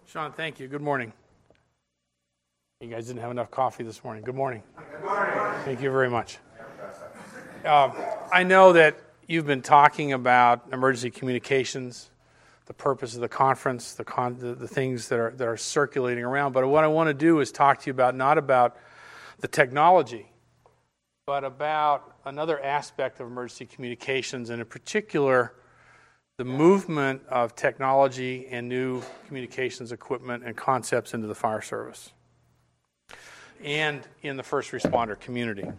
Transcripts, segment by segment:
Sean, thank you. Good morning. You guys didn't have enough coffee this morning. Good morning. Good morning. Thank you very much. I know that you've been talking about emergency communications, the purpose of the conference, the things that are circulating around. But what I want to do is talk to you about not about the technology, but about another aspect of emergency communications, and in particular, the movement of technology and new communications equipment and concepts into the fire service and in the first responder community.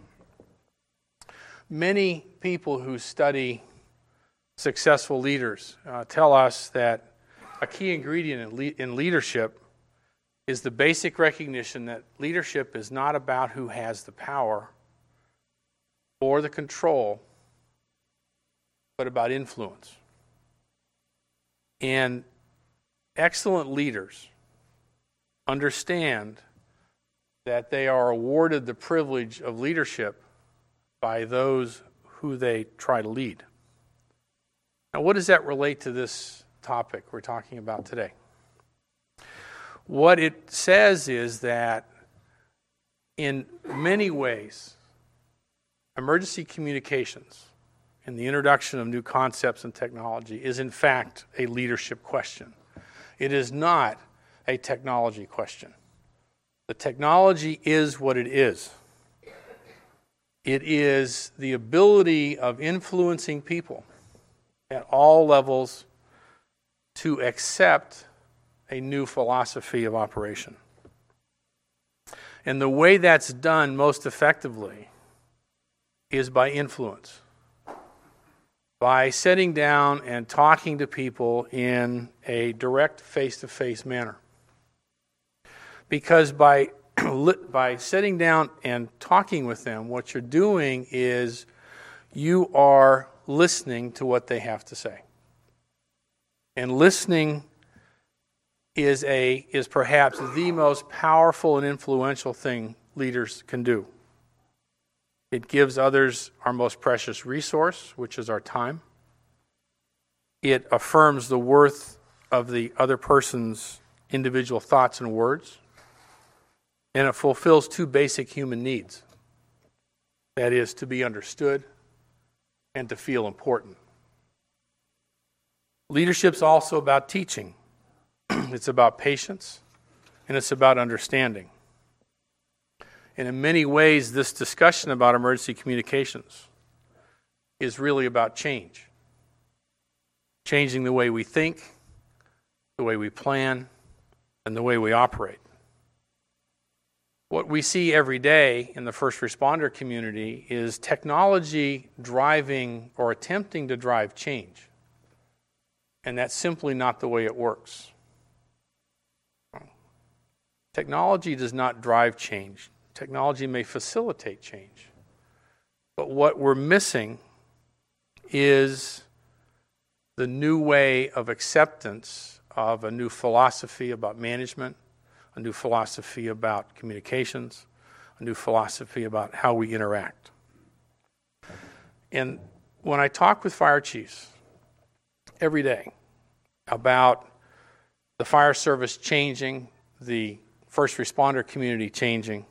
Many people who study successful leaders tell us that a key ingredient in leadership is the basic recognition that leadership is not about who has the power or the control, but about influence. And excellent leaders understand that they are awarded the privilege of leadership by those who they try to lead. Now, what does that relate to this topic we're talking about today? What it says is that in many ways, emergency communications and the introduction of new concepts and technology is in fact a leadership question. It is not a technology question. The technology is what it is. It is the ability of influencing people at all levels to accept a new philosophy of operation. And the way that's done most effectively is by influence. By sitting down and talking to people in a direct face-to-face manner. Because by sitting down and talking with them, what you're doing is you are listening to what they have to say. And listening is perhaps the most powerful and influential thing leaders can do. It gives others our most precious resource, which is our time. It affirms the worth of the other person's individual thoughts and words. And it fulfills two basic human needs. That is, to be understood and to feel important. Leadership's also about teaching. It's about patience, and it's about understanding. And in many ways, this discussion about emergency communications is really about change. Changing the way we think, the way we plan, and the way we operate. What we see every day in the first responder community is technology driving or attempting to drive change. And that's simply not the way it works. Technology does not drive change. Technology may facilitate change. But what we're missing is the new way of acceptance of a new philosophy about management, a new philosophy about communications, a new philosophy about how we interact. And when I talk with fire chiefs every day about the fire service changing, the first responder community changing,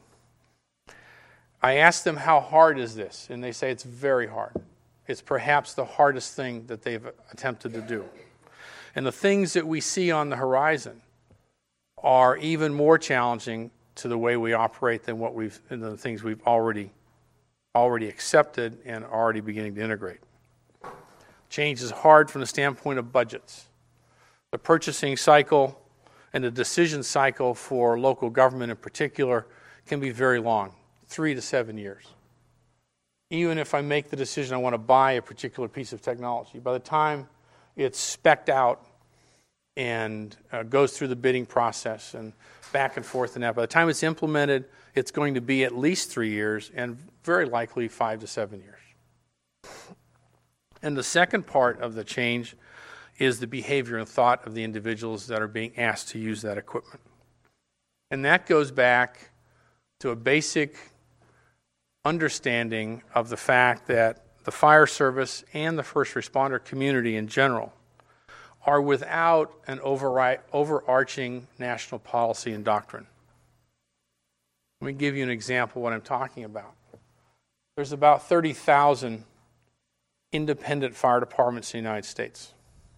I ask them, how hard is this? And they say it's very hard. It's perhaps the hardest thing that they've attempted to do. And the things that we see on the horizon are even more challenging to the way we operate than the things we've already accepted and already beginning to integrate. Change is hard from the standpoint of budgets. The purchasing cycle and the decision cycle for local government in particular can be very long, 3 to 7 years. Even if I make the decision I want to buy a particular piece of technology, by the time it's spec'd out and goes through the bidding process and back and forth and that, by the time it's implemented, it's going to be at least 3 years and very likely 5 to 7 years. And the second part of the change is the behavior and thought of the individuals that are being asked to use that equipment. And that goes back to a basic understanding of the fact that the fire service and the first responder community in general are without an overarching national policy and doctrine. Let me give you an example of what I'm talking about. There's about 30,000 independent fire departments in the United States.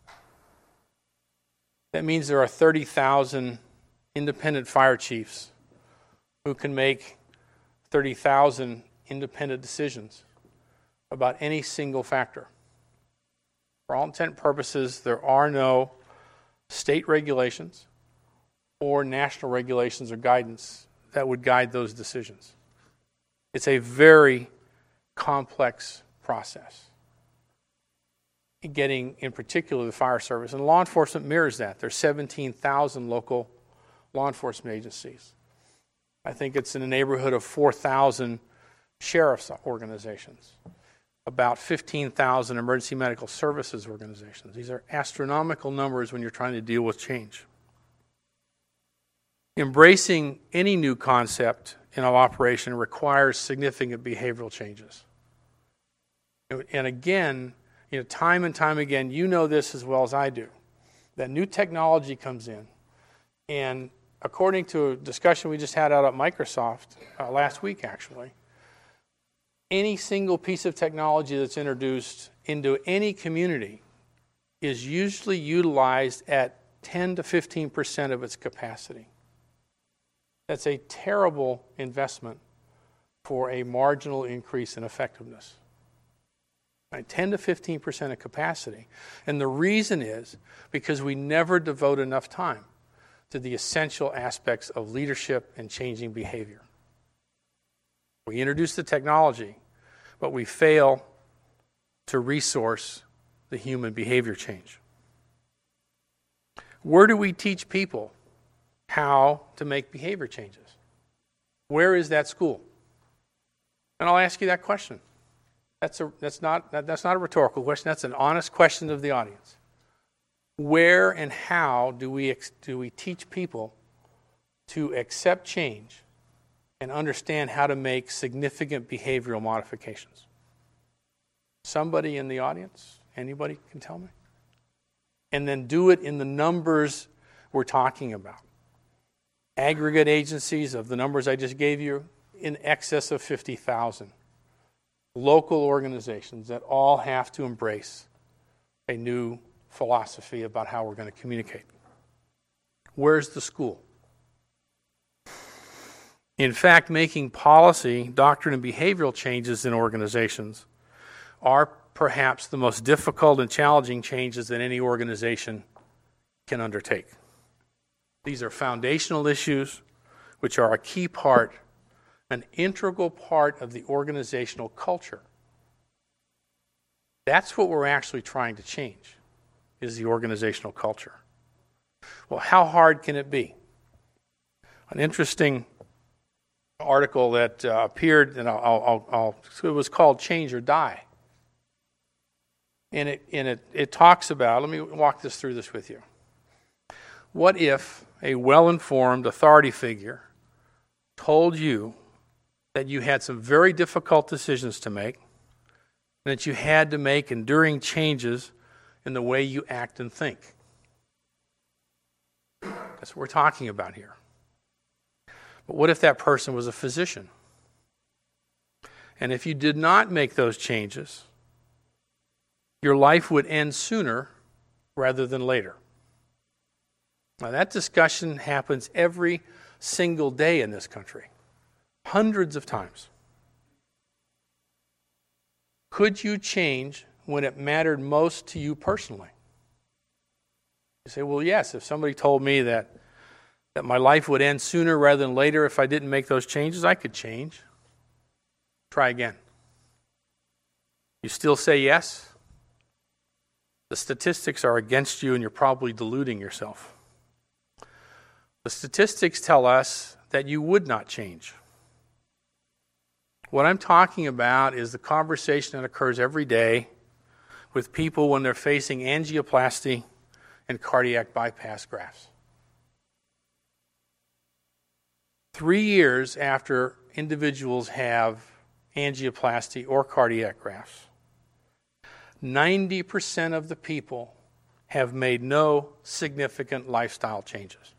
That means there are 30,000 independent fire chiefs who can make 30,000 independent decisions about any single factor. For all intent and purposes, there are no state regulations or national regulations or guidance that would guide those decisions. It's a very complex process. Getting, in particular, the fire service. And law enforcement mirrors that. There's 17,000 local law enforcement agencies. I think it's in the neighborhood of 4,000 sheriff's organizations. About 15,000 emergency medical services organizations. These are astronomical numbers when you're trying to deal with change. Embracing any new concept in an operation requires significant behavioral changes. And again, time and time again, you know this as well as I do, that new technology comes in, and according to a discussion we just had out at Microsoft last week, actually, any single piece of technology that's introduced into any community is usually utilized at 10 to 15% of its capacity. That's a terrible investment for a marginal increase in effectiveness. 10 to 15% of capacity. And the reason is because we never devote enough time to the essential aspects of leadership and changing behavior. We introduce the technology, but we fail to resource the human behavior change. Where do we teach people how to make behavior changes? Where is that school? And I'll ask you that question. That's not a rhetorical question. That's an honest question of the audience. Where and how do we teach people to accept change and understand how to make significant behavioral modifications? Somebody in the audience? Anybody can tell me? And then do it in the numbers we're talking about. Aggregate agencies of the numbers I just gave you, in excess of 50,000. Local organizations that all have to embrace a new philosophy about how we're going to communicate. Where's the school? In fact, making policy, doctrine, and behavioral changes in organizations are perhaps the most difficult and challenging changes that any organization can undertake. These are foundational issues which are a key part, an integral part of the organizational culture. That's what we're actually trying to change, is the organizational culture. Well, how hard can it be? An interesting article that appeared, and it was called Change or Die. And it talks about, let me walk through this with you. What if a well-informed authority figure told you that you had some very difficult decisions to make, and that you had to make enduring changes in the way you act and think? That's what we're talking about here. But what if that person was a physician? And if you did not make those changes, your life would end sooner rather than later. Now, that discussion happens every single day in this country, hundreds of times. Could you change when it mattered most to you personally? You say, well, yes, if somebody told me that my life would end sooner rather than later if I didn't make those changes, I could change. Try again. You still say yes? The statistics are against you and you're probably deluding yourself. The statistics tell us that you would not change. What I'm talking about is the conversation that occurs every day with people when they're facing angioplasty and cardiac bypass grafts. 3 years after individuals have angioplasty or cardiac grafts, 90% of the people have made no significant lifestyle changes.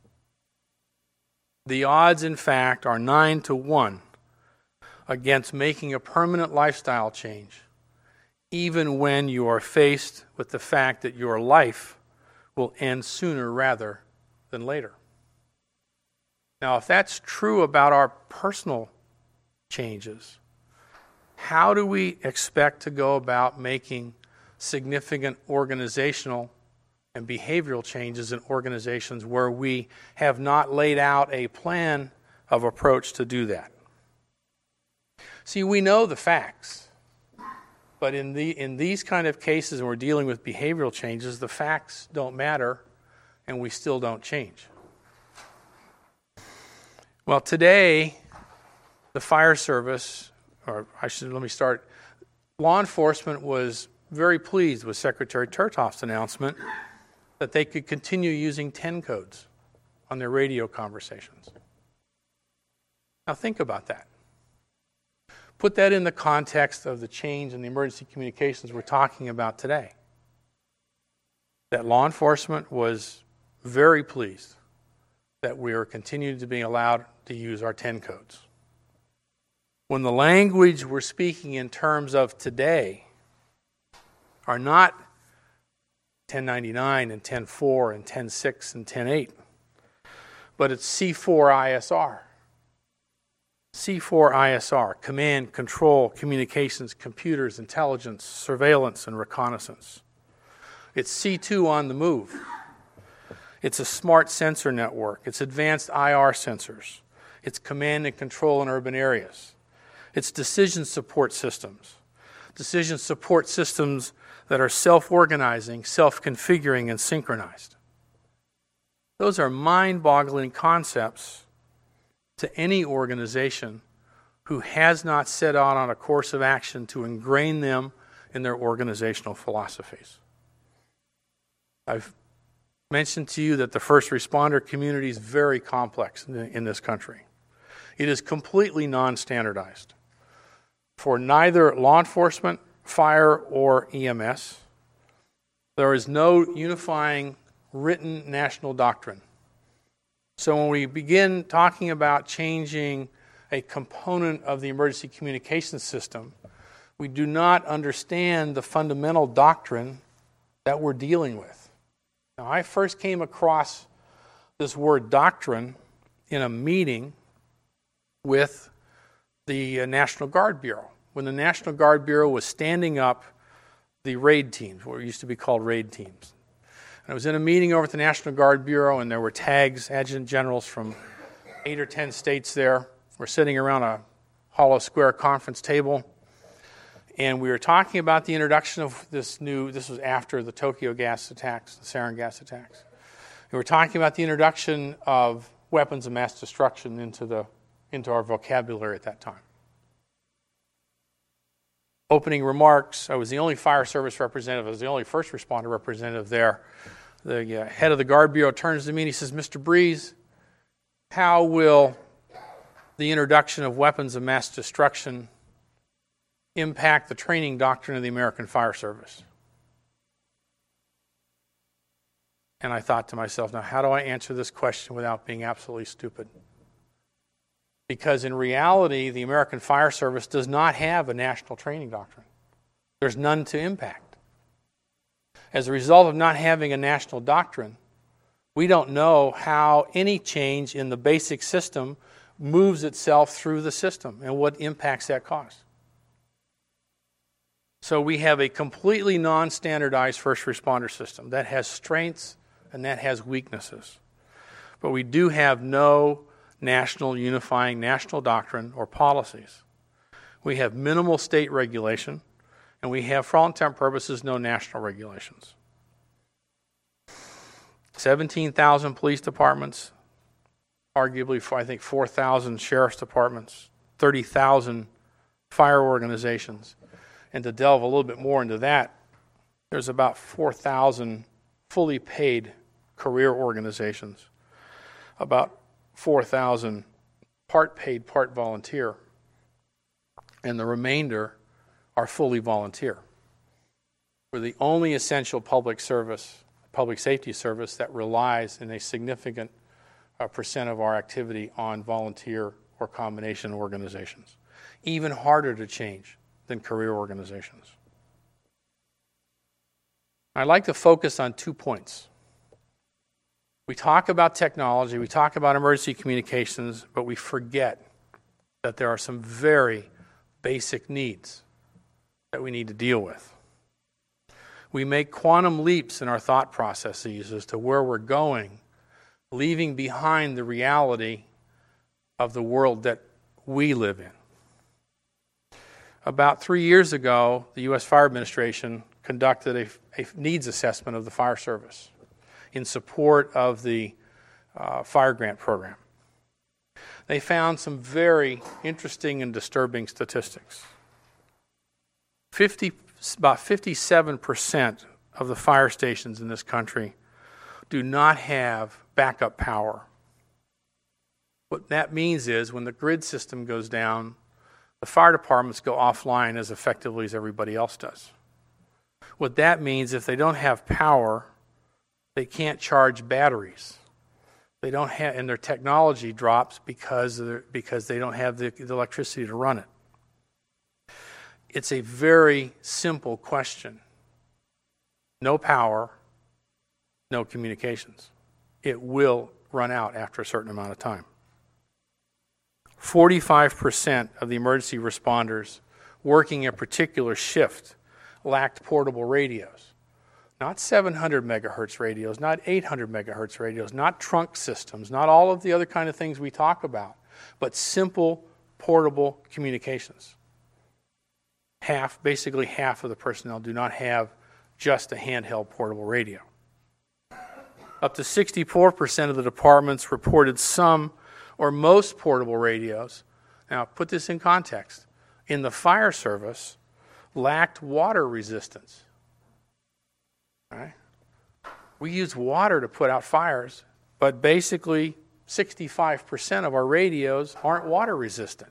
The odds, in fact, are 9-1 against making a permanent lifestyle change, even when you are faced with the fact that your life will end sooner rather than later. Now, if that's true about our personal changes, how do we expect to go about making significant organizational and behavioral changes in organizations where we have not laid out a plan of approach to do that? See, we know the facts, but in these kind of cases when we're dealing with behavioral changes, the facts don't matter and we still don't change. Well, today, the fire service, law enforcement was very pleased with Secretary Chertoff's announcement that they could continue using 10 codes on their radio conversations. Now think about that. Put that in the context of the change in the emergency communications we're talking about today. That law enforcement was very pleased that we are continuing to be allowed to use our 10 codes. When the language we're speaking in terms of today are not 1099 and 10.4 and 10.6 and 10.8, but it's C4ISR. C4ISR, command, control, communications, computers, intelligence, surveillance, and reconnaissance. It's C2 on the move. It's a smart sensor network. It's advanced IR sensors. It's command and control in urban areas. It's decision support systems. Decision support systems that are self-organizing, self-configuring, and synchronized. Those are mind-boggling concepts to any organization who has not set out on a course of action to ingrain them in their organizational philosophies. I've mentioned to you that the first responder community is very complex in this country. It is completely non-standardized. For neither law enforcement, fire, or EMS, there is no unifying written national doctrine. So when we begin talking about changing a component of the emergency communications system, we do not understand the fundamental doctrine that we're dealing with. Now, I first came across this word doctrine in a meeting with the National Guard Bureau, when the National Guard Bureau was standing up the raid teams, what used to be called raid teams. And I was in a meeting over at the National Guard Bureau, and there were tags, adjutant generals from 8 or 10 states there. We're sitting around a hollow square conference table, and we were talking about the introduction of this was after the Tokyo gas attacks, the sarin gas attacks. We were talking about the introduction of weapons of mass destruction into our vocabulary at that time. Opening remarks, I was the only fire service representative, I was the only first responder representative there. The head of the Guard Bureau turns to me and he says, "Mr. Breeze, how will the introduction of weapons of mass destruction impact the training doctrine of the American Fire Service?" And I thought to myself, now how do I answer this question without being absolutely stupid? Because in reality, the American Fire Service does not have a national training doctrine. There's none to impact. As a result of not having a national doctrine, we don't know how any change in the basic system moves itself through the system and what impacts that cause. So we have a completely non-standardized first responder system that has strengths and that has weaknesses. But we do have no national unifying national doctrine or policies. We have minimal state regulation, and we have, for all intent and purposes, no national regulations. 17,000 police departments, arguably, I think, 4,000 sheriff's departments, 30,000 fire organizations. And to delve a little bit more into that, there's about 4,000 fully paid career organizations, about 4,000 part paid, part volunteer, and the remainder are fully volunteer. We're the only essential public service public safety service that relies in a significant percent of our activity on volunteer or combination organizations. Even harder to change than career organizations. I'd like to focus on 2 points. We talk about technology, we talk about emergency communications, but we forget that there are some very basic needs that we need to deal with. We make quantum leaps in our thought processes as to where we're going, leaving behind the reality of the world that we live in. About 3 years ago, the U.S. Fire Administration conducted a needs assessment of the fire service in support of the fire grant program. They found some very interesting and disturbing statistics. About 57% of the fire stations in this country do not have backup power. What that means is when the grid system goes down, the fire departments go offline as effectively as everybody else does. What that means, if they don't have power, they can't charge batteries. They don't have, and their technology drops because they don't have the electricity to run it. It's a very simple question. No power, no communications. It will run out after a certain amount of time. 45% of the emergency responders working a particular shift lacked portable radios. Not 700 megahertz radios, not 800 megahertz radios, not trunk systems, not all of the other kind of things we talk about, but simple portable communications. Basically half of the personnel do not have just a handheld portable radio. Up to 64% of the departments reported some or most portable radios. Now, put this in context. In the fire service, lacked water resistance. Right? We use water to put out fires, but basically 65% of our radios aren't water resistant.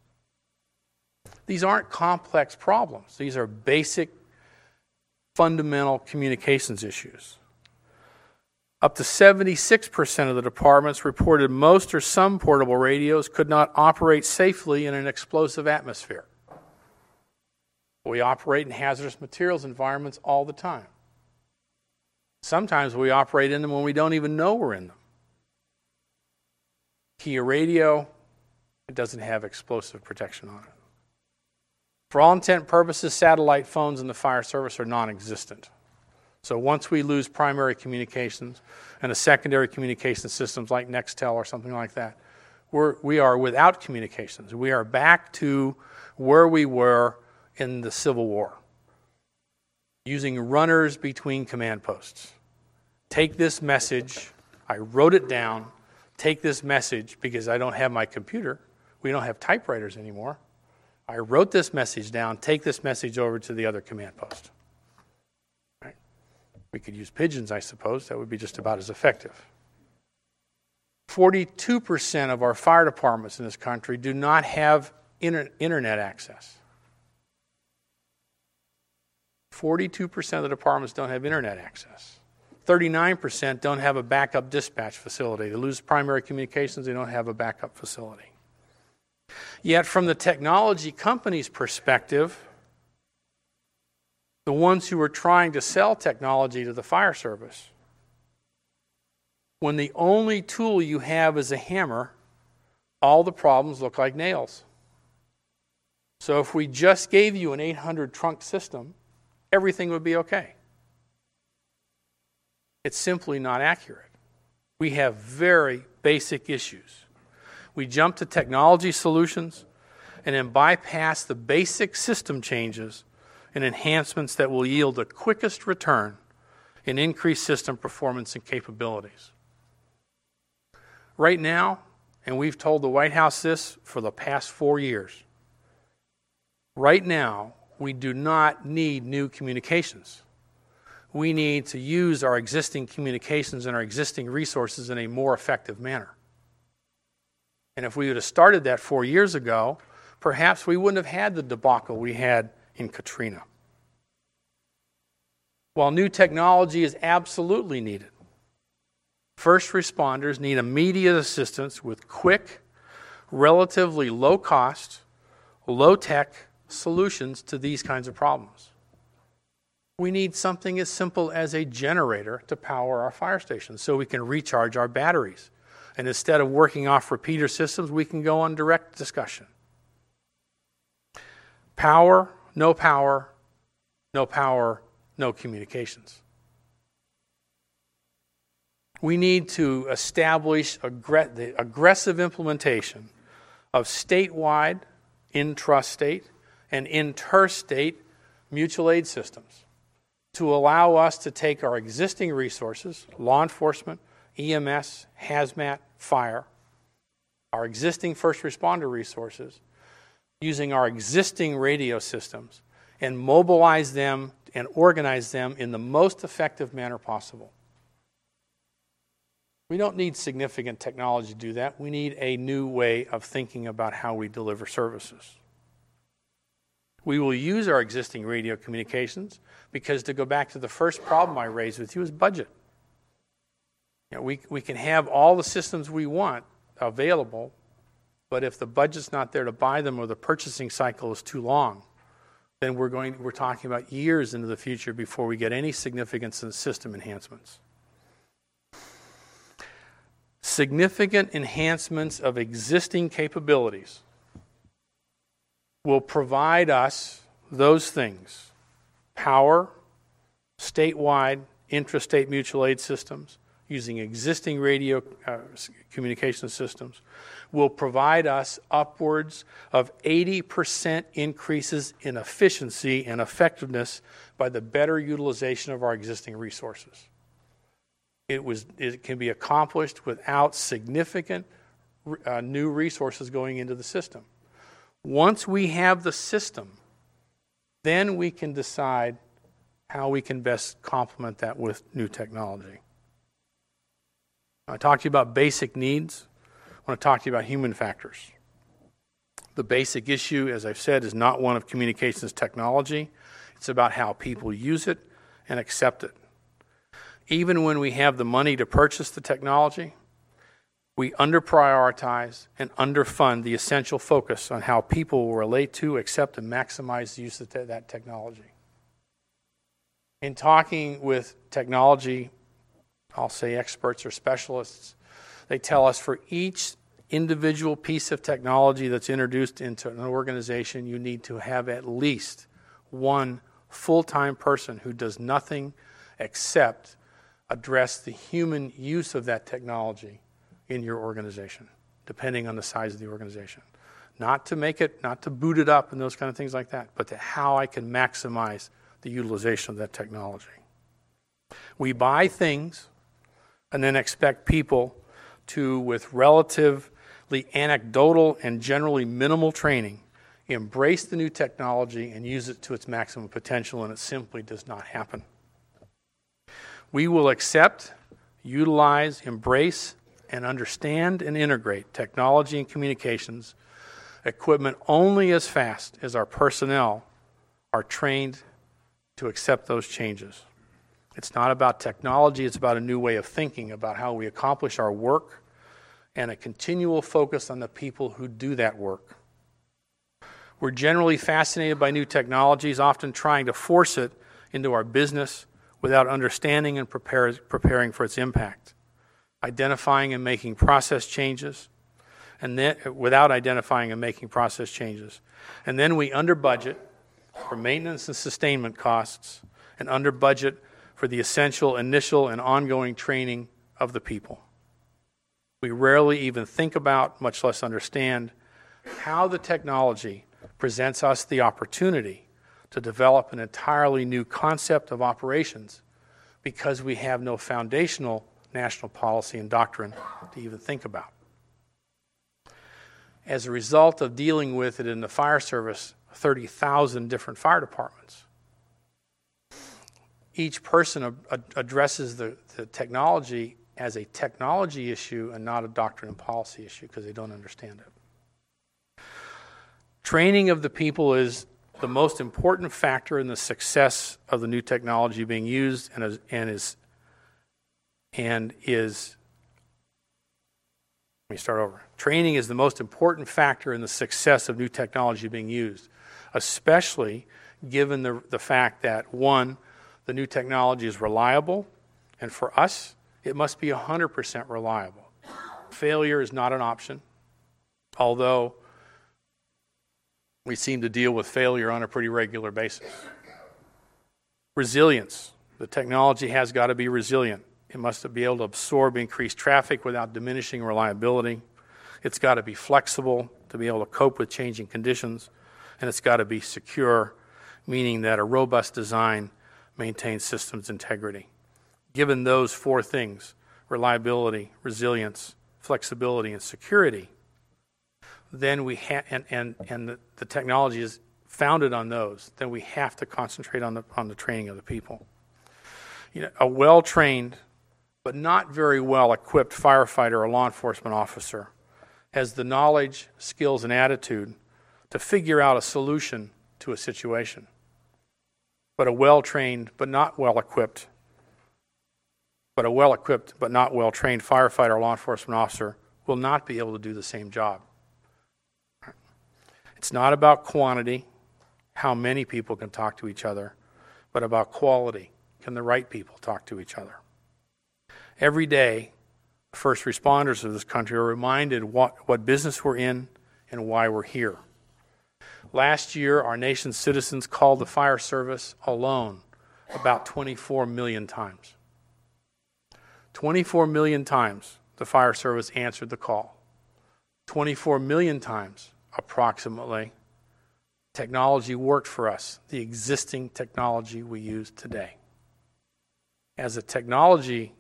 These aren't complex problems. These are basic, fundamental communications issues. Up to 76% of the departments reported most or some portable radios could not operate safely in an explosive atmosphere. We operate in hazardous materials environments all the time. Sometimes we operate in them when we don't even know we're in them. Kia radio, it doesn't have explosive protection on it. For all intent and purposes, satellite phones in the fire service are non-existent. So once we lose primary communications and the secondary communication systems like Nextel or something like that, we are without communications. We are back to where we were in the Civil War, using runners between command posts. Take this message, I wrote it down, take this message because I don't have my computer. We don't have typewriters anymore. I wrote this message down, take this message over to the other command post. Right? We could use pigeons, I suppose. That would be just about as effective. 42% of our fire departments in this country do not have internet access. 42% of the departments don't have internet access. 39% don't have a backup dispatch facility. They lose primary communications, they don't have a backup facility. Yet from the technology company's perspective, the ones who are trying to sell technology to the fire service, when the only tool you have is a hammer, all the problems look like nails. So if we just gave you an 800 trunk system, everything would be okay. It's simply not accurate. We have very basic issues. We jump to technology solutions and then bypass the basic system changes and enhancements that will yield the quickest return in increased system performance and capabilities. Right now, and we've told the White House this for the past 4 years, right now, we do not need new communications. We need to use our existing communications and our existing resources in a more effective manner. And if we would have started that 4 years ago, perhaps we wouldn't have had the debacle we had in Katrina. While new technology is absolutely needed, first responders need immediate assistance with quick, relatively low cost, low tech solutions to these kinds of problems. We need something as simple as a generator to power our fire stations so we can recharge our batteries. And instead of working off repeater systems, we can go on direct discussion. Power, no communications. We need to establish the aggressive implementation of statewide, intrastate, and interstate mutual aid systems to allow us to take our existing resources, law enforcement, EMS, hazmat, fire, our existing first responder resources, using our existing radio systems, and mobilize them and organize them in the most effective manner possible. We don't need significant technology to do that. We need a new way of thinking about how we deliver services. We will use our existing radio communications because, to go back to the first problem I raised with you, is budget. We can have all the systems we want available, but if the budget's not there to buy them or the purchasing cycle is too long, then we're talking about years into the future before we get any significance in system enhancements. Significant enhancements of existing capabilities will provide us those things: power, statewide, intrastate mutual aid systems, using existing radio communication systems, will provide us upwards of 80% increases in efficiency and effectiveness by the better utilization of our existing resources. It can be accomplished without significant new resources going into the system. Once we have the system, then we can decide how we can best complement that with new technology. I talked to you about basic needs. I want to talk to you about human factors. The basic issue, as I've said, is not one of communications technology. It's about how people use it and accept it. Even when we have the money to purchase the technology, we under-prioritize and underfund the essential focus on how people will relate to, accept, and maximize the use of that technology. In talking with technology, I'll say experts or specialists, they tell us for each individual piece of technology that's introduced into an organization, you need to have at least one full-time person who does nothing except address the human use of that technology in your organization, depending on the size of the organization. Not to boot it up and those kind of things like that, but to how I can maximize the utilization of that technology. We buy things and then expect people to, with relatively anecdotal and generally minimal training, embrace the new technology and use it to its maximum potential, and it simply does not happen. We will accept, utilize, embrace, and understand and integrate technology and communications equipment only as fast as our personnel are trained to accept those changes. It's not about technology, it's about a new way of thinking about how we accomplish our work and a continual focus on the people who do that work. We're generally fascinated by new technologies, often trying to force it into our business without understanding and preparing for its impact. Identifying and making process changes, and then without identifying and making process changes. And then we under budget for maintenance and sustainment costs, and under budget for the essential initial and ongoing training of the people. We rarely even think about, much less understand, how the technology presents us the opportunity to develop an entirely new concept of operations because we have no foundational national policy and doctrine to even think about. As a result of dealing with it in the fire service, 30,000 different fire departments, each person addresses the technology as a technology issue and not a doctrine and policy issue because they don't understand it. Training of the people is the most important factor in the success of the new technology being used let me start over. Training is the most important factor in the success of new technology being used, especially given the fact that, one, the new technology is reliable, and for us, it must be 100% reliable. Failure is not an option, although we seem to deal with failure on a pretty regular basis. Resilience. The technology has got to be resilient. It must be able to absorb increased traffic without diminishing reliability. It's got to be flexible to be able to cope with changing conditions. And it's got to be secure, meaning that a robust design maintains systems integrity. Given those four things, reliability, resilience, flexibility, and security, then we and the technology is founded on those, then we have to concentrate on the training of the people. A well-trained but not very well-equipped firefighter or law enforcement officer has the knowledge, skills, and attitude to figure out a solution to a situation. But a well-trained but not well-equipped but not well-trained firefighter or law enforcement officer will not be able to do the same job. It's not about quantity, how many people can talk to each other, but about quality. Can the right people talk to each other? Every day, first responders of this country are reminded what business we're in and why we're here. Last year, our nation's citizens called the fire service alone about 24 million times. 24 million times the fire service answered the call. 24 million times, approximately, technology worked for us, the existing technology we use today. As a technology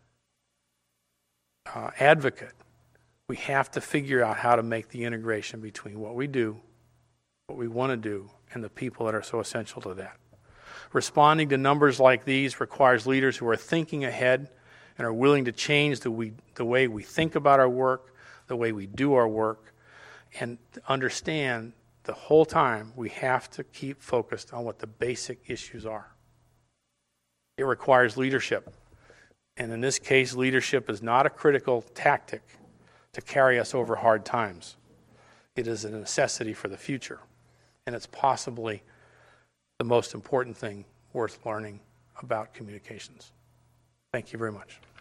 advocate, we have to figure out how to make the integration between what we do, what we want to do, and the people that are so essential to that. Responding to numbers like these requires leaders who are thinking ahead and are willing to change the way we think about our work, the way we do our work, and understand the whole time we have to keep focused on what the basic issues are. It requires leadership. And in this case, leadership is not a critical tactic to carry us over hard times. It is a necessity for the future. And it's possibly the most important thing worth learning about communications. Thank you very much.